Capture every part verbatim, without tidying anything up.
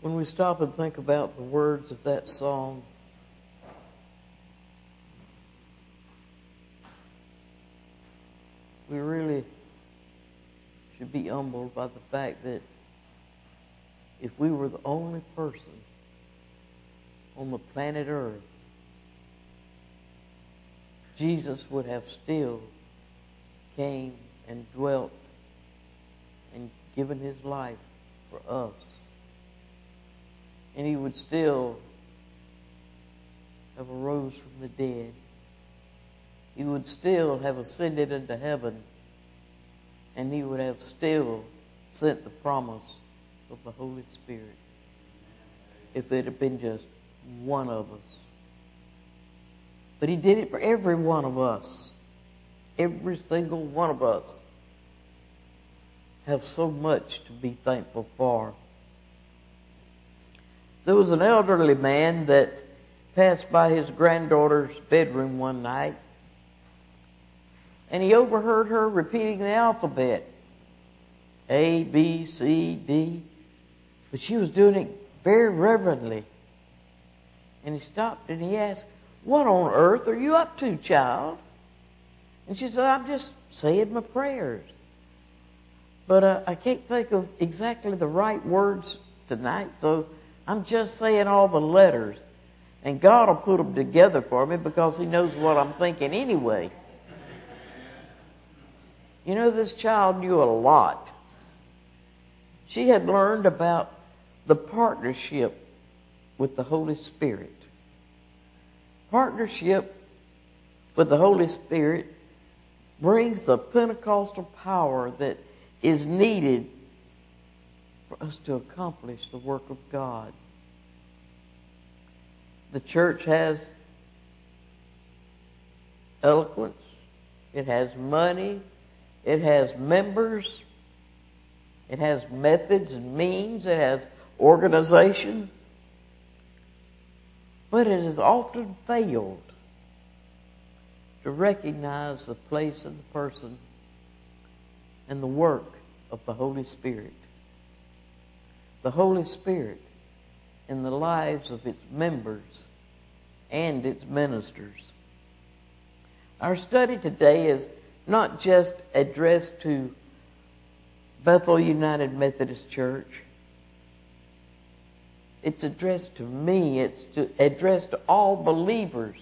When we stop and think about the words of that song, we really should be humbled by the fact that if we were the only person on the planet Earth, Jesus would have still came and dwelt and given his life for us. And he would still have arose from the dead. He would still have ascended into heaven. And he would have still sent the promise of the Holy Spirit if it had been just one of us. But he did it for every one of us. Every single one of us have so much to be thankful for. There was an elderly man that passed by his granddaughter's bedroom one night, and he overheard her repeating the alphabet. A, B, C, D. But she was doing it very reverently. And he stopped and he asked, "What on earth are you up to, child?" And she said, "I'm just saying my prayers. But uh, I can't think of exactly the right words tonight, so I'm just saying all the letters. And God will put them together for me because he knows what I'm thinking anyway." You know, this child knew a lot. She had learned about the partnership with the Holy Spirit. Partnership with the Holy Spirit brings the Pentecostal power that is needed for us to accomplish the work of God. The church has eloquence. It has money. It has members. It has methods and means. It has organization. But it has often failed to recognize the place of the person and the work of the Holy Spirit. The Holy Spirit in the lives of its members and its ministers. Our study today is not just addressed to Bethel United Methodist Church. It's addressed to me. It's to, addressed to all believers.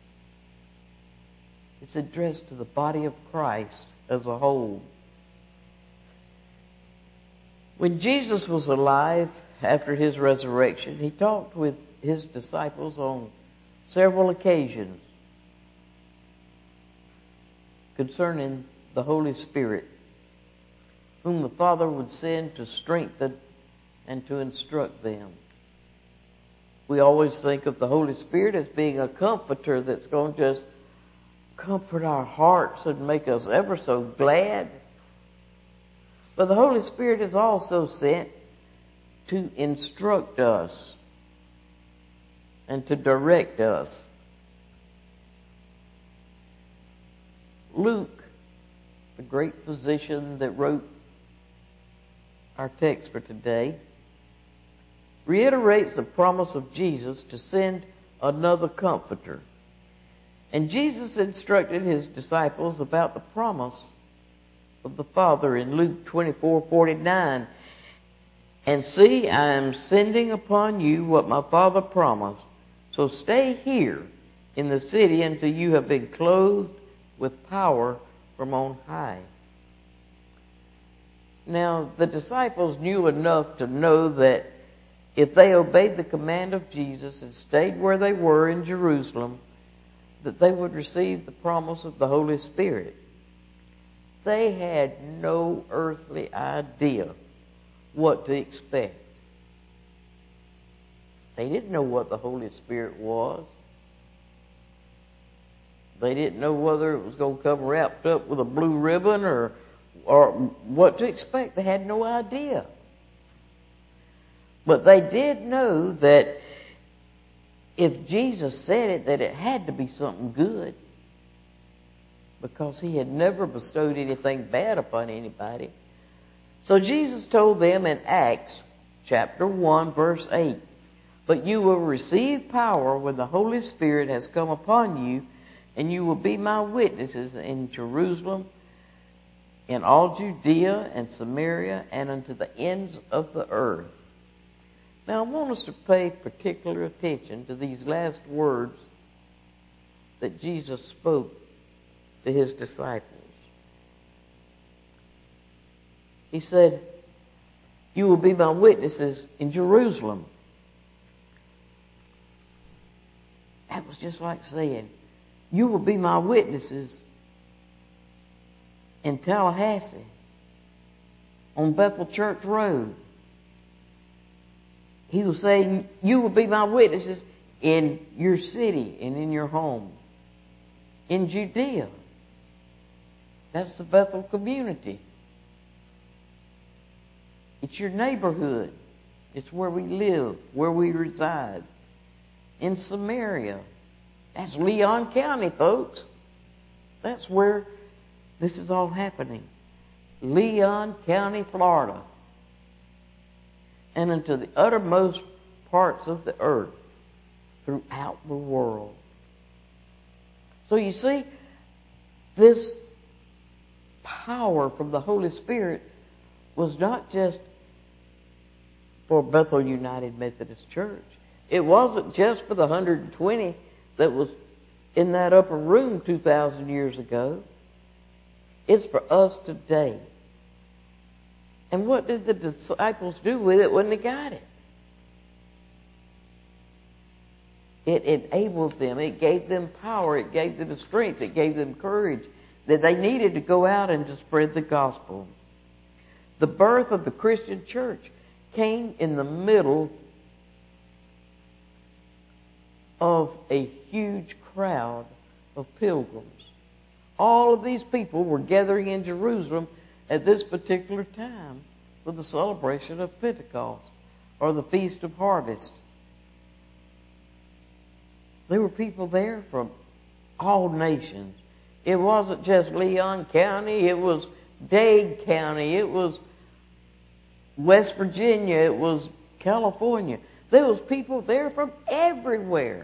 It's addressed to the body of Christ as a whole. When Jesus was alive after his resurrection, he talked with his disciples on several occasions concerning the Holy Spirit, whom the Father would send to strengthen and to instruct them. We always think of the Holy Spirit as being a comforter that's going to just comfort our hearts and make us ever so glad. But the Holy Spirit is also sent to instruct us and to direct us. Luke, the great physician that wrote our text for today, reiterates the promise of Jesus to send another comforter. And Jesus instructed his disciples about the promise of the Father in Luke twenty-four forty-nine. "And see, I am sending upon you what my Father promised. So stay here in the city until you have been clothed with power from on high." Now, the disciples knew enough to know that if they obeyed the command of Jesus and stayed where they were in Jerusalem, that they would receive the promise of the Holy Spirit. They had no earthly idea what to expect. They didn't know what the Holy Spirit was. They didn't know whether it was going to come wrapped up with a blue ribbon or, or what to expect. They had no idea. But they did know that if Jesus said it, that it had to be something good, because he had never bestowed anything bad upon anybody. So Jesus told them in Acts chapter one, verse eight. But you will receive power when the Holy Spirit has come upon you, and you will be my witnesses in Jerusalem, in all Judea and Samaria, and unto the ends of the earth. Now I want us to pay particular attention to these last words that Jesus spoke to his disciples. He said, you will be my witnesses in Jerusalem. That was just like saying, you will be my witnesses in Tallahassee, on Bethel Church Road. He was saying, you will be my witnesses in your city and in your home. In Judea. That's the Bethel community. It's your neighborhood. It's where we live, where we reside. In Samaria. That's Leon County, folks. That's where this is all happening. Leon County, Florida. And into the uttermost parts of the earth throughout the world. So you see, this power from the Holy Spirit was not just for Bethel United Methodist Church. It wasn't just for the one hundred twenty that was in that upper room two thousand years ago. It's for us today. And what did the disciples do with it when they got it? It enabled them. It gave them power. It gave them the strength. It gave them courage that they needed to go out and to spread the gospel. The birth of the Christian church came in the middle of a huge crowd of pilgrims. All of these people were gathering in Jerusalem at this particular time for the celebration of Pentecost, or the Feast of Harvest. There were people there from all nations. It wasn't just Leon County, it was Dade County, it was West Virginia, it was California. There was people there from everywhere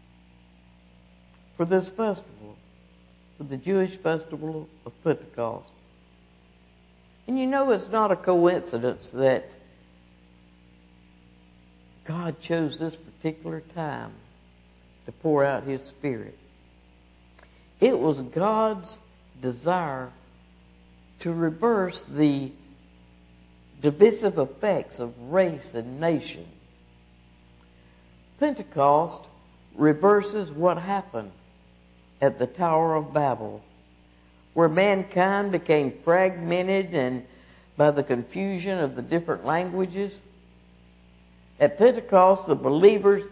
for this festival, for the Jewish festival of Pentecost. And you know, it's not a coincidence that God chose this particular time to pour out His Spirit. It was God's desire to reverse the divisive effects of race and nation. Pentecost reverses what happened at the Tower of Babel, where mankind became fragmented and by the confusion of the different languages. At Pentecost, the believers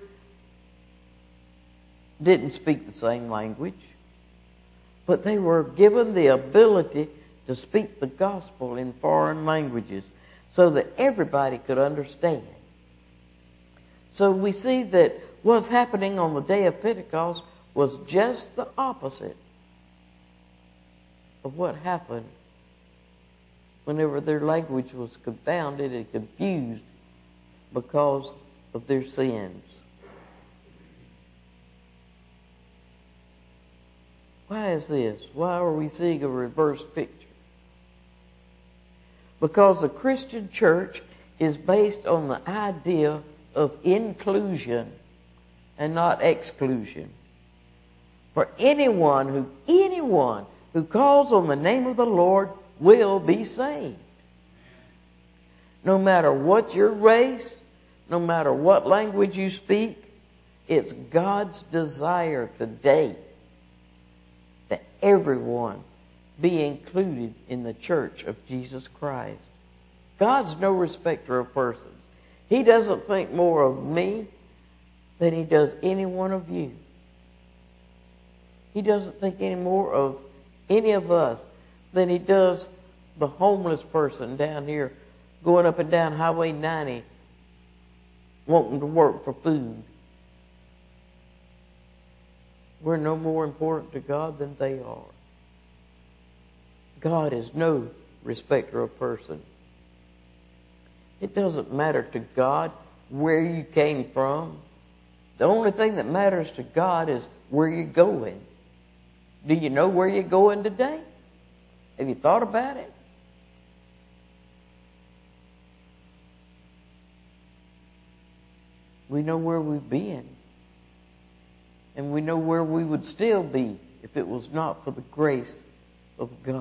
didn't speak the same language, but they were given the ability to speak the gospel in foreign languages so that everybody could understand. So we see that what's happening on the day of Pentecost was just the opposite of what happened whenever their language was confounded and confused because of their sins. Why is this? Why are we seeing a reverse picture? Because the Christian church is based on the idea of inclusion and not exclusion. For anyone who, anyone who calls on the name of the Lord will be saved. No matter what your race, no matter what language you speak, it's God's desire today that everyone be included in the church of Jesus Christ. God's no respecter of persons. He doesn't think more of me than He does any one of you. He doesn't think any more of any of us than He does the homeless person down here going up and down Highway ninety wanting to work for food. We're no more important to God than they are. God is no respecter of person. It doesn't matter to God where you came from. The only thing that matters to God is where you're going. Do you know where you're going today? Have you thought about it? We know where we've been. And we know where we would still be if it was not for the grace of God.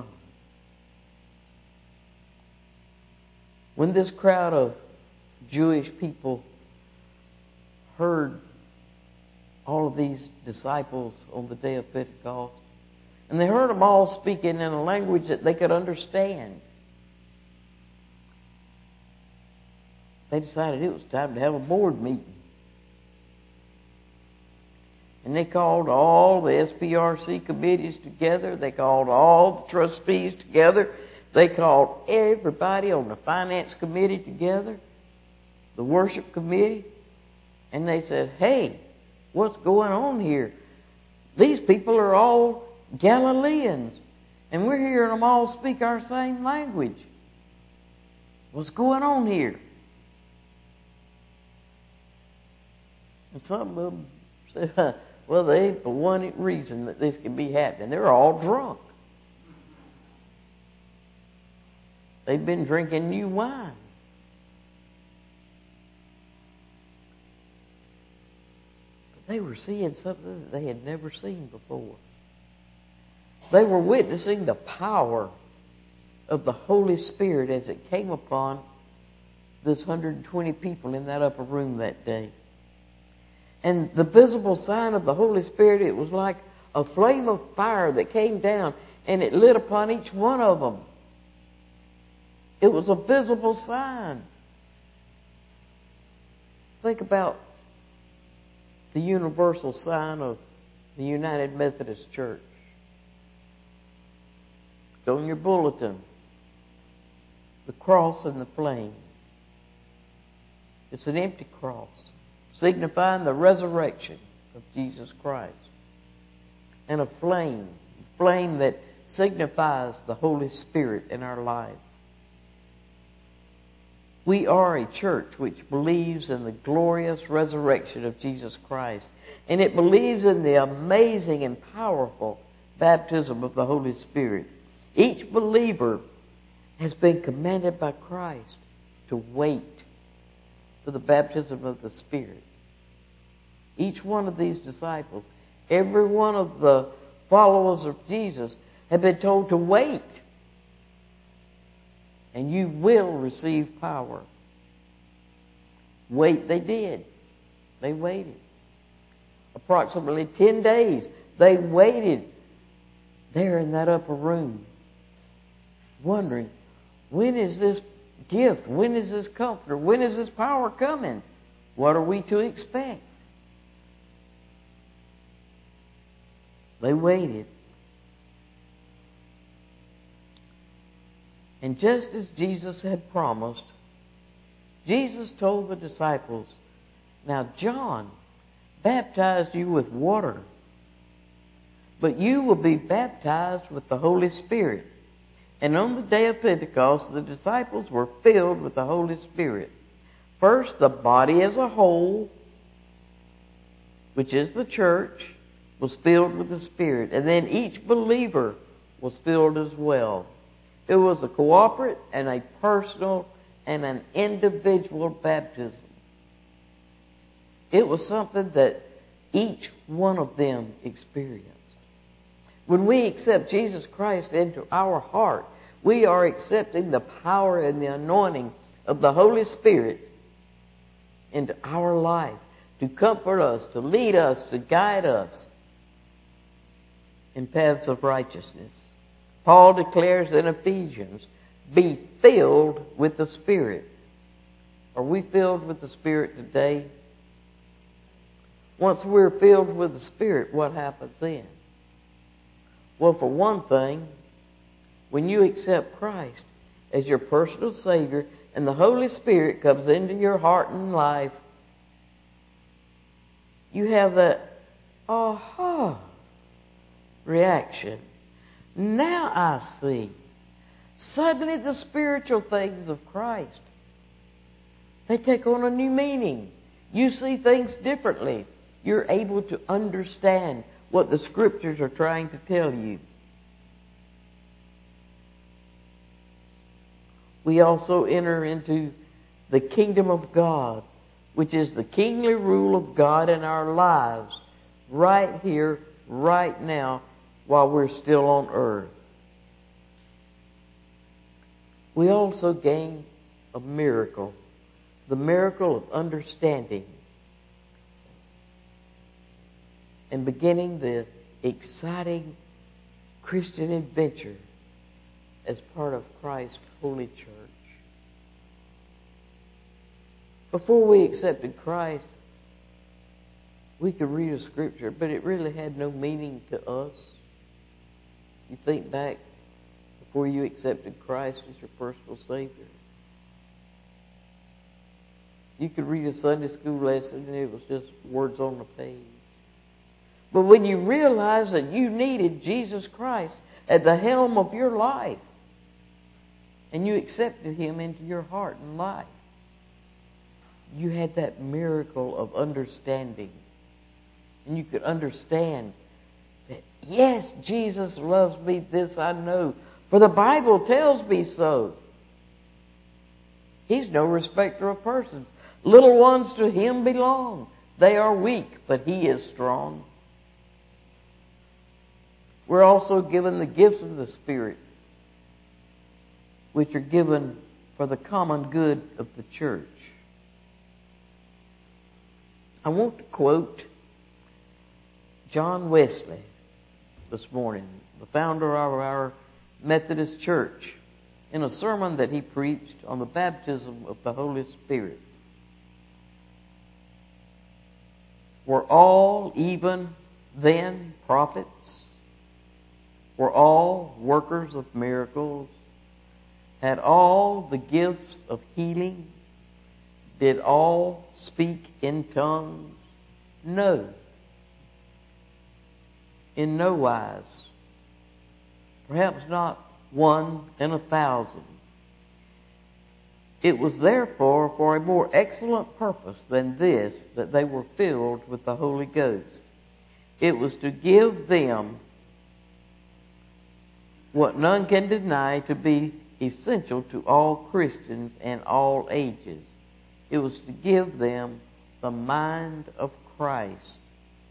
When this crowd of Jewish people heard all of these disciples on the day of Pentecost, and they heard them all speaking in a language that they could understand, they decided it was time to have a board meeting. And they called all the S P R C committees together. They called all the trustees together. They called everybody on the finance committee together, the worship committee, and they said, hey, what's going on here? These people are all Galileans, and we're hearing them all speak our same language. What's going on here? And some of them said, well, there ain't but one reason that this can be happening. They're all drunk. They've been drinking new wine. But they were seeing something that they had never seen before. They were witnessing the power of the Holy Spirit as it came upon this one hundred twenty people in that upper room that day. And the visible sign of the Holy Spirit, it was like a flame of fire that came down and it lit upon each one of them. It was a visible sign. Think about the universal sign of the United Methodist Church. It's on your bulletin. The cross and the flame. It's an empty cross, signifying the resurrection of Jesus Christ. And a flame, a flame that signifies the Holy Spirit in our life. We are a church which believes in the glorious resurrection of Jesus Christ. And it believes in the amazing and powerful baptism of the Holy Spirit. Each believer has been commanded by Christ to wait for the baptism of the Spirit. Each one of these disciples, every one of the followers of Jesus, have been told to wait. And you will receive power. Wait, they did. They waited. Approximately ten days, they waited there in that upper room, wondering, when is this gift? When is this comforter? When is this power coming? What are we to expect? They waited. And just as Jesus had promised, Jesus told the disciples, now John baptized you with water, but you will be baptized with the Holy Spirit. And on the day of Pentecost, the disciples were filled with the Holy Spirit. First, the body as a whole, which is the church, was filled with the Spirit. And then each believer was filled as well. It was a corporate and a personal and an individual baptism. It was something that each one of them experienced. When we accept Jesus Christ into our heart, we are accepting the power and the anointing of the Holy Spirit into our life to comfort us, to lead us, to guide us in paths of righteousness. Paul declares in Ephesians, be filled with the Spirit. Are we filled with the Spirit today? Once we're filled with the Spirit, what happens then? Well, for one thing, when you accept Christ as your personal Savior and the Holy Spirit comes into your heart and life, you have that aha reaction. Now I see. Suddenly the spiritual things of Christ They take on a new meaning. You see things differently. You're able to understand what the Scriptures are trying to tell you. We also enter into the kingdom of God, which is the kingly rule of God in our lives, right here, right now, while we're still on earth. We also gain a miracle, the miracle of understanding and beginning the exciting Christian adventure as part of Christ's holy church. Before we accepted Christ, we could read a scripture, but it really had no meaning to us. You think back before you accepted Christ as your personal Savior. You could read a Sunday school lesson and it was just words on the page. But when you realized that you needed Jesus Christ at the helm of your life, and you accepted Him into your heart and life, you had that miracle of understanding. And you could understand that, yes, Jesus loves me, this I know, for the Bible tells me so. He's no respecter of persons. Little ones to Him belong. They are weak, but He is strong. We're also given the gifts of the Spirit, which are given for the common good of the church. I want to quote John Wesley this morning, the founder of our Methodist Church, in a sermon that he preached on the baptism of the Holy Spirit. Were all even then prophets? Were all workers of miracles? Had all the gifts of healing? Did all speak in tongues? No. In no wise. Perhaps not one in a thousand. It was therefore for a more excellent purpose than this that they were filled with the Holy Ghost. It was to give them what none can deny to be essential to all Christians and all ages. It was to give them the mind of Christ.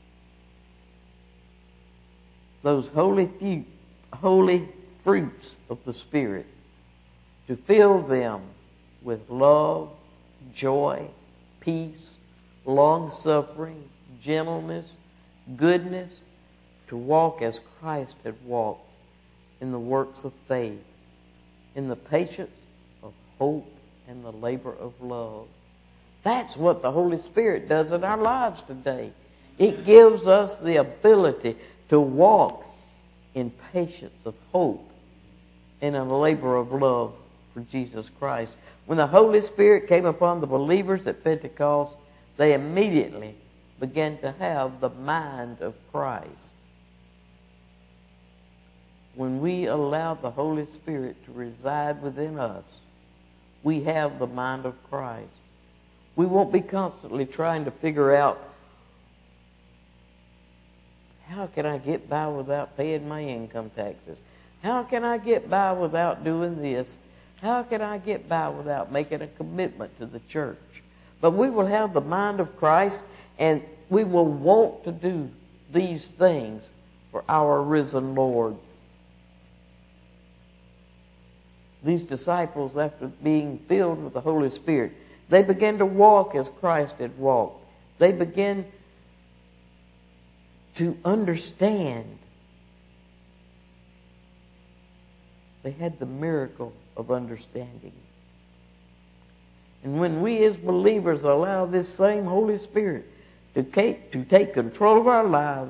Those holy, few, holy fruits of the Spirit. To fill them with love, joy, peace, long-suffering, gentleness, goodness, to walk as Christ had walked in the works of faith, in the patience of hope and the labor of love. That's what the Holy Spirit does in our lives today. It gives us the ability to walk in patience of hope and in a labor of love for Jesus Christ. When the Holy Spirit came upon the believers at Pentecost, they immediately began to have the mind of Christ. When we allow the Holy Spirit to reside within us, we have the mind of Christ. We won't be constantly trying to figure out, how can I get by without paying my income taxes? How can I get by without doing this? How can I get by without making a commitment to the church? But we will have the mind of Christ, and we will want to do these things for our risen Lord. These disciples, after being filled with the Holy Spirit, they began to walk as Christ had walked. They began to understand. They had the miracle of understanding. And when we as believers allow this same Holy Spirit to take, to take control of our lives,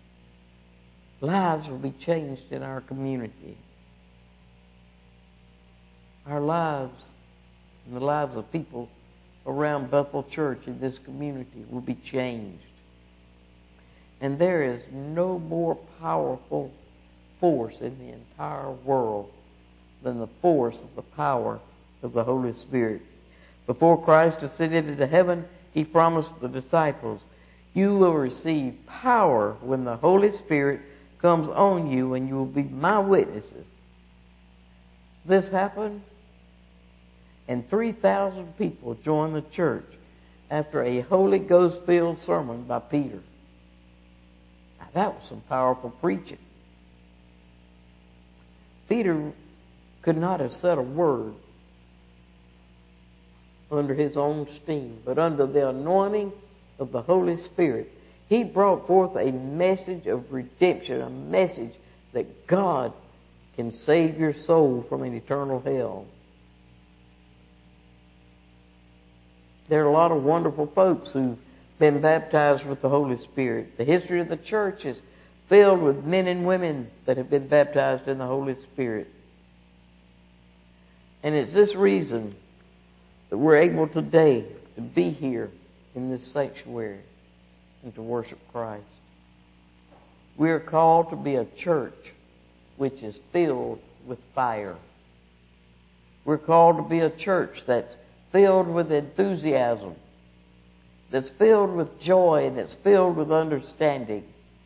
lives will be changed in our community. Our lives and the lives of people around Bethel Church in this community will be changed. And there is no more powerful force in the entire world than the force of the power of the Holy Spirit. Before Christ ascended into heaven, he promised the disciples, you will receive power when the Holy Spirit comes on you, and you will be my witnesses. This happened, and three thousand people joined the church after a Holy Ghost-filled sermon by Peter. Now, that was some powerful preaching. Peter could not have said a word under his own steam, but under the anointing of the Holy Spirit, he brought forth a message of redemption, a message that God can save your soul from an eternal hell. There are a lot of wonderful folks who've been baptized with the Holy Spirit. The history of the church is filled with men and women that have been baptized in the Holy Spirit. And it's this reason that we're able today to be here in this sanctuary and to worship Christ. We are called to be a church which is filled with fire. We're called to be a church that's filled with enthusiasm, that's filled with joy, and that's filled with understanding.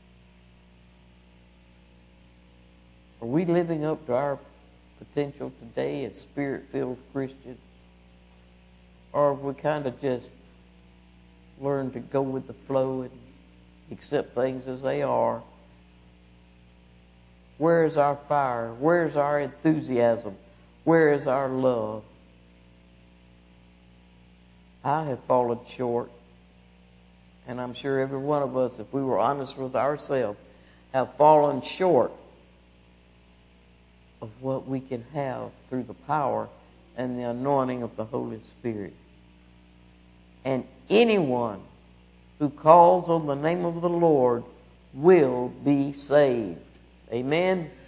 Are we living up to our potential today as Spirit-filled Christians? Or have we kind of just learned to go with the flow and accept things as they are? Where is our fire? Where is our enthusiasm? Where is our love? I have fallen short, and I'm sure every one of us, if we were honest with ourselves, have fallen short of what we can have through the power and the anointing of the Holy Spirit. And anyone who calls on the name of the Lord will be saved. Amen.